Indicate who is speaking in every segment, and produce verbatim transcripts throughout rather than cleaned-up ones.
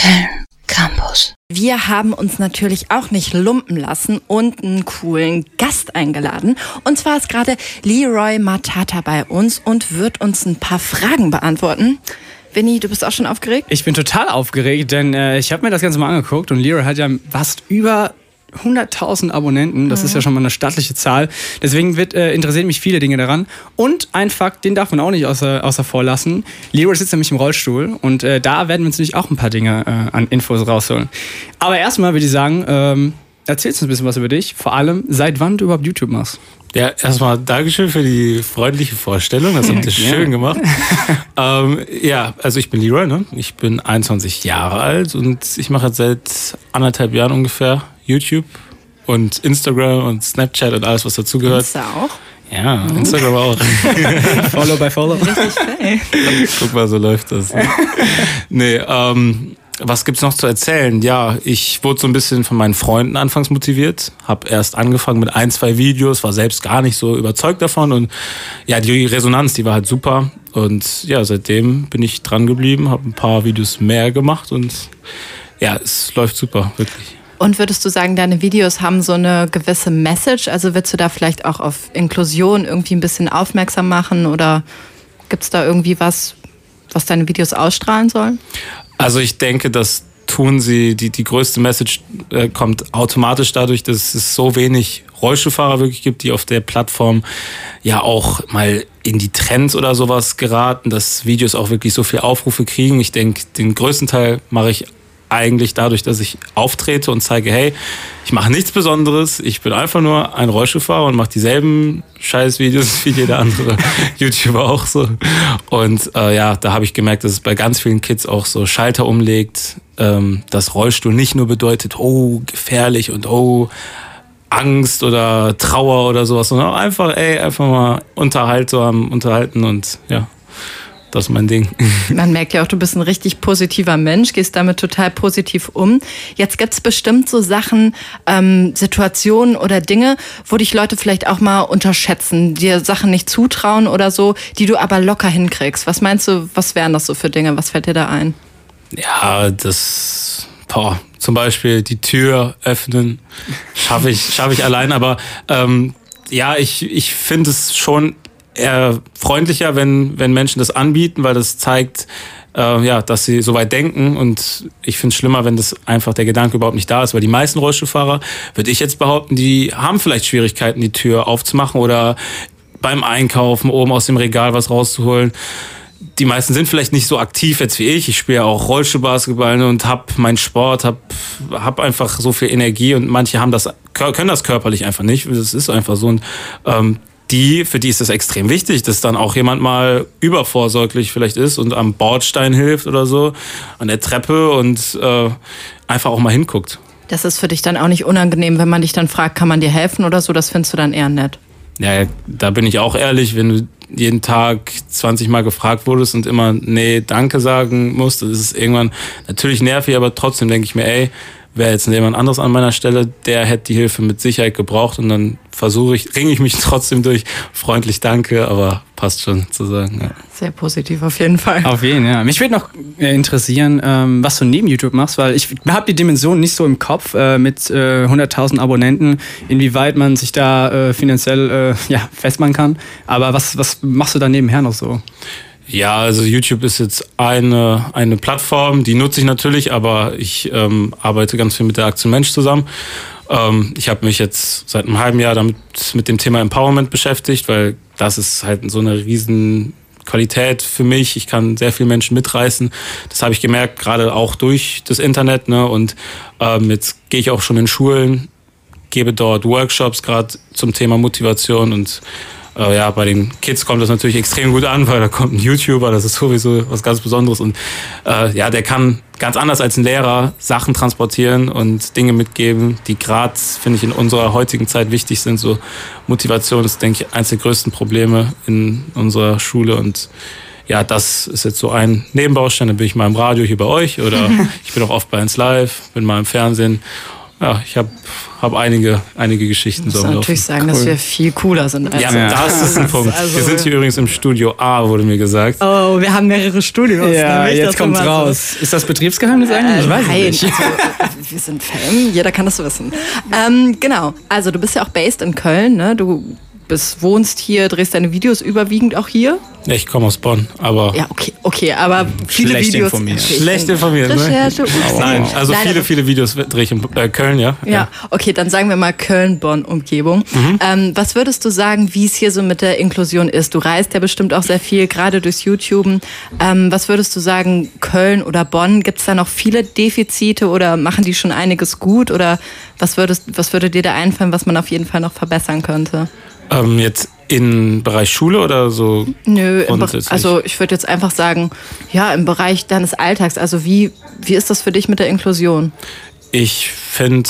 Speaker 1: Film Campus.
Speaker 2: Wir haben uns natürlich auch nicht lumpen lassen und einen coolen Gast eingeladen. Und zwar ist gerade Leroy Matata bei uns und wird uns ein paar Fragen beantworten. Vinny, du bist auch schon aufgeregt?
Speaker 3: Ich bin total aufgeregt, denn äh, ich habe mir das Ganze mal angeguckt und Leroy hat ja fast über hunderttausend Abonnenten. Das mhm. ist ja schon mal eine stattliche Zahl. Deswegen wird, äh, interessieren mich viele Dinge daran. Und ein Fakt, den darf man auch nicht außer, außer vor lassen. Leroy sitzt nämlich im Rollstuhl und äh, da werden wir uns natürlich auch ein paar Dinge äh, an Infos rausholen. Aber erstmal würde ich sagen, ähm, erzählst uns ein bisschen was über dich. Vor allem, seit wann du überhaupt YouTube machst.
Speaker 4: Ja, erstmal Dankeschön für die freundliche Vorstellung. Das habt ihr schön gemacht. ähm, ja, also ich bin Leroy, ne? Ich bin einundzwanzig Jahre alt und ich mache jetzt seit anderthalb Jahren ungefähr YouTube und Instagram und Snapchat und alles, was dazugehört.
Speaker 2: Insta auch?
Speaker 4: Ja, Instagram auch.
Speaker 3: Follow by Follow.
Speaker 2: Richtig fail.
Speaker 4: Guck mal, so läuft das. Nee, ähm... Was gibt's noch zu erzählen? Ja, ich wurde so ein bisschen von meinen Freunden anfangs motiviert, habe erst angefangen mit ein, zwei Videos, war selbst gar nicht so überzeugt davon und ja, die Resonanz, die war halt super und ja, seitdem bin ich dran geblieben, habe ein paar Videos mehr gemacht und ja, es läuft super, wirklich.
Speaker 2: Und würdest du sagen, deine Videos haben so eine gewisse Message? Also würdest du da vielleicht auch auf Inklusion irgendwie ein bisschen aufmerksam machen oder gibt's da irgendwie was, was deine Videos ausstrahlen sollen?
Speaker 4: Also ich denke, das tun sie, die, die größte Message äh, kommt automatisch dadurch, dass es so wenig Rollstuhlfahrer wirklich gibt, die auf der Plattform ja auch mal in die Trends oder sowas geraten, dass Videos auch wirklich so viel Aufrufe kriegen. Ich denke, den größten Teil mache ich eigentlich dadurch, dass ich auftrete und zeige, hey, ich mache nichts Besonderes, ich bin einfach nur ein Rollstuhlfahrer und mache dieselben Scheißvideos wie jeder andere YouTuber auch so. Und äh, ja, da habe ich gemerkt, dass es bei ganz vielen Kids auch so Schalter umlegt, ähm, dass Rollstuhl nicht nur bedeutet, oh, gefährlich und oh, Angst oder Trauer oder sowas, sondern auch einfach, ey, einfach mal Unterhaltung, unterhalten und ja. Das ist mein Ding.
Speaker 2: Man merkt ja auch, du bist ein richtig positiver Mensch, gehst damit total positiv um. Jetzt gibt es bestimmt so Sachen, ähm, Situationen oder Dinge, wo dich Leute vielleicht auch mal unterschätzen, dir Sachen nicht zutrauen oder so, die du aber locker hinkriegst. Was meinst du, was wären das so für Dinge? Was fällt dir da ein?
Speaker 4: Ja, das... Boah, zum Beispiel die Tür öffnen, schaffe ich, schaffe ich allein. Aber ähm, ja, ich, ich finde es schon eher freundlicher, wenn, wenn Menschen das anbieten, weil das zeigt, äh, ja, dass sie so weit denken und ich finde es schlimmer, wenn das einfach der Gedanke überhaupt nicht da ist, weil die meisten Rollstuhlfahrer, würde ich jetzt behaupten, die haben vielleicht Schwierigkeiten, die Tür aufzumachen oder beim Einkaufen oben aus dem Regal was rauszuholen. Die meisten sind vielleicht nicht so aktiv jetzt wie ich. Ich spiele ja auch Rollstuhlbasketball und habe meinen Sport, habe hab einfach so viel Energie und manche haben das, können das körperlich einfach nicht. Das ist einfach so. Und ähm, die, für die ist es extrem wichtig, dass dann auch jemand mal übervorsorglich vielleicht ist und am Bordstein hilft oder so, an der Treppe und äh, einfach auch mal hinguckt.
Speaker 2: Das ist für dich dann auch nicht unangenehm, wenn man dich dann fragt, kann man dir helfen oder so? Das findest du dann eher nett?
Speaker 4: Ja, da bin ich auch ehrlich, wenn du jeden Tag zwanzig Mal gefragt wurdest und immer nee, danke sagen musst, das ist irgendwann natürlich nervig, aber trotzdem denke ich mir, ey, wäre jetzt jemand anderes an meiner Stelle, der hätte die Hilfe mit Sicherheit gebraucht und dann versuche ich, ringe ich mich trotzdem durch, freundlich danke, aber passt schon zu sagen. Ja.
Speaker 2: Sehr positiv auf jeden Fall.
Speaker 3: Auf jeden Fall, ja. Mich würde noch interessieren, ähm, was du neben YouTube machst, weil ich habe die Dimension nicht so im Kopf äh, mit äh, hunderttausend Abonnenten, inwieweit man sich da äh, finanziell äh, ja, festmachen kann, aber was, was machst du da nebenher noch so?
Speaker 4: Ja, also YouTube ist jetzt eine, eine Plattform, die nutze ich natürlich, aber ich ähm, arbeite ganz viel mit der Aktion Mensch zusammen. Ähm, ich habe mich jetzt seit einem halben Jahr damit mit dem Thema Empowerment beschäftigt, weil das ist halt so eine riesen Qualität für mich. Ich kann sehr viele Menschen mitreißen. Das habe ich gemerkt, gerade auch durch das Internet. Ne? Und ähm, jetzt gehe ich auch schon in Schulen, gebe dort Workshops gerade zum Thema Motivation und Äh, ja, bei den Kids kommt das natürlich extrem gut an, weil da kommt ein YouTuber, das ist sowieso was ganz Besonderes und äh, ja, der kann ganz anders als ein Lehrer Sachen transportieren und Dinge mitgeben, die gerade, finde ich, in unserer heutigen Zeit wichtig sind. So Motivation ist, denke ich, eines der größten Probleme in unserer Schule und ja, das ist jetzt so ein Nebenbaustein, dann bin ich mal im Radio hier bei euch oder ich bin auch oft bei eins Live, bin mal im Fernsehen. ja, ich habe hab einige, einige Geschichten so am Laufen.
Speaker 2: Ich muss natürlich sagen, cool. dass wir viel cooler sind als
Speaker 4: Ja, ja. Das ist ein Punkt. Also, wir sind hier übrigens im Studio A, wurde mir gesagt.
Speaker 2: Oh, wir haben mehrere Studios.
Speaker 3: Ja, jetzt kommt's raus. So. Ist das Betriebsgeheimnis eigentlich? Ich weiß
Speaker 2: Nein,
Speaker 3: nicht.
Speaker 2: Also, wir sind Fan, jeder kann das wissen. Ähm, genau, also du bist ja auch based in Köln, ne? Du bist, wohnst hier, drehst deine Videos überwiegend auch hier?
Speaker 4: Ich komme aus Bonn, aber...
Speaker 2: Ja, okay, okay, aber viele
Speaker 3: Schlecht
Speaker 2: Videos...
Speaker 3: Informiert.
Speaker 4: Schlecht informiert, ne?
Speaker 2: Recherche.
Speaker 4: Oh, Nein, also Nein, viele, viele Videos drehe ich in äh, Köln, ja.
Speaker 2: ja. Ja, okay, dann sagen wir mal Köln-Bonn-Umgebung. Mhm. Ähm, was würdest du sagen, wie es hier so mit der Inklusion ist? Du reist ja bestimmt auch sehr viel, gerade durchs YouTube. Ähm, was würdest du sagen, Köln oder Bonn? Gibt es da noch viele Defizite oder machen die schon einiges gut? Oder was, würdest, was würde dir da einfallen, was man auf jeden Fall noch verbessern könnte?
Speaker 4: Ähm, jetzt im Bereich Schule oder so?
Speaker 2: Nö, im Be- also ich würde jetzt einfach sagen, ja, im Bereich deines Alltags. Also wie, wie ist das für dich mit der Inklusion?
Speaker 4: Ich finde,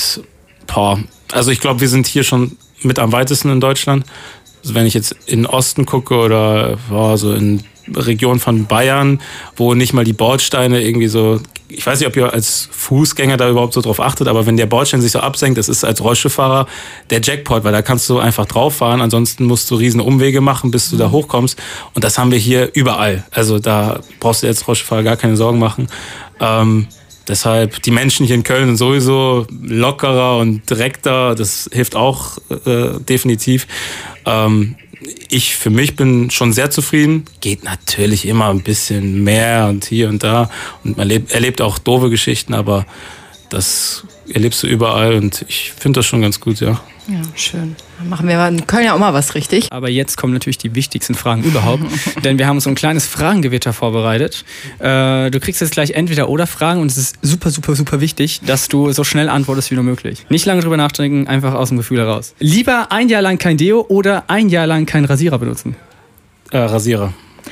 Speaker 4: also ich glaube, wir sind hier schon mit am weitesten in Deutschland. Also wenn ich jetzt in den Osten gucke oder boah, so in Regionen von Bayern, wo nicht mal die Bordsteine irgendwie so, ich weiß nicht, ob ihr als Fußgänger da überhaupt so drauf achtet, aber wenn der Bordstein sich so absenkt, das ist als Rollstuhlfahrer der Jackpot, weil da kannst du einfach drauf fahren, ansonsten musst du riesen Umwege machen, bis du da hochkommst, und das haben wir hier überall. Also da brauchst du als Rollstuhlfahrer gar keine Sorgen machen. Ähm, deshalb, die Menschen hier in Köln sind sowieso lockerer und direkter, das hilft auch äh, definitiv. Ähm, Ich für mich bin schon sehr zufrieden. Geht natürlich immer ein bisschen mehr und hier und da. Und man erlebt, erlebt auch doofe Geschichten, aber das erlebst du überall und ich finde das schon ganz gut, ja.
Speaker 2: Ja, schön. Dann machen wir in Köln ja auch mal was richtig.
Speaker 3: Aber jetzt kommen natürlich die wichtigsten Fragen überhaupt, denn wir haben uns so ein kleines Fragengewitter vorbereitet. Äh, du kriegst jetzt gleich Entweder-Oder-Fragen und es ist super, super, super wichtig, dass du so schnell antwortest wie nur möglich. Nicht lange drüber nachdenken, einfach aus dem Gefühl heraus. Lieber ein Jahr lang kein Deo oder ein Jahr lang kein Rasierer benutzen?
Speaker 4: Äh, Rasierer.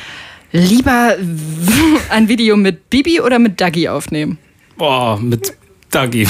Speaker 2: Lieber ein Video mit Bibi oder mit Dagi aufnehmen?
Speaker 4: Boah, mit Dagi.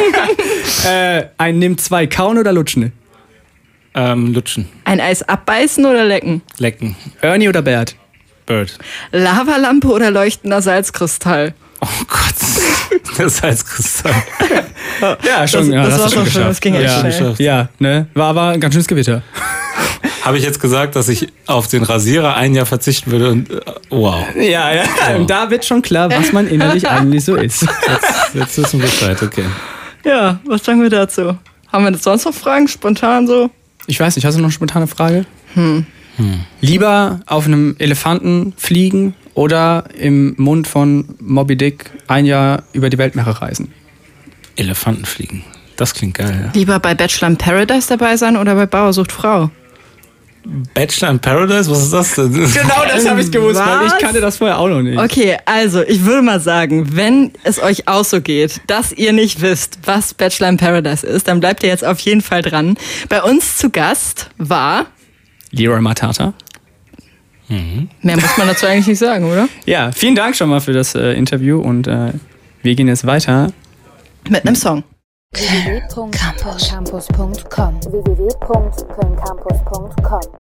Speaker 3: äh, ein Nimm zwei kauen oder lutschen?
Speaker 4: Ähm, lutschen.
Speaker 2: Ein Eis abbeißen oder lecken?
Speaker 4: Lecken.
Speaker 3: Ernie oder Bert?
Speaker 4: Bird.
Speaker 2: Lavalampe oder leuchtender Salzkristall?
Speaker 4: Oh Gott, das Salzkristall.
Speaker 3: Ja, schon.
Speaker 2: Das,
Speaker 3: ja,
Speaker 2: das,
Speaker 3: das
Speaker 2: war schon schön, das ging echt
Speaker 3: ja,
Speaker 2: schnell.
Speaker 3: Ja, ne? War aber ein ganz schönes Gewitter.
Speaker 4: Habe ich jetzt gesagt, dass ich auf den Rasierer ein Jahr verzichten würde und uh, wow.
Speaker 3: Ja, ja.
Speaker 4: Wow.
Speaker 3: Und da wird schon klar, was man innerlich eigentlich so ist.
Speaker 4: Jetzt, jetzt wissen wir Bescheid, okay.
Speaker 2: Ja, was sagen wir dazu? Haben wir sonst noch Fragen, spontan so?
Speaker 3: Ich weiß nicht, hast du noch eine spontane Frage?
Speaker 2: Hm.
Speaker 3: Hm. Lieber auf einem Elefanten fliegen oder im Mund von Moby Dick ein Jahr über die Weltmeere reisen?
Speaker 4: Elefanten fliegen, das klingt geil, ja.
Speaker 2: Lieber bei Bachelor in Paradise dabei sein oder bei Bauer sucht Frau?
Speaker 4: Bachelor in Paradise? Was ist das denn?
Speaker 3: Genau, das habe ich gewusst, weil ich kannte das vorher auch noch nicht.
Speaker 2: Okay, also ich würde mal sagen, wenn es euch auch so geht, dass ihr nicht wisst, was Bachelor in Paradise ist, dann bleibt ihr jetzt auf jeden Fall dran. Bei uns zu Gast war
Speaker 3: Leroy Matata.
Speaker 2: Mhm. Mehr muss man dazu eigentlich nicht sagen, oder?
Speaker 3: Ja, vielen Dank schon mal für das äh, Interview und äh, wir gehen jetzt weiter
Speaker 2: mit einem Song.
Speaker 1: w w w punkt campus punkt com w w w punkt köln campus punkt com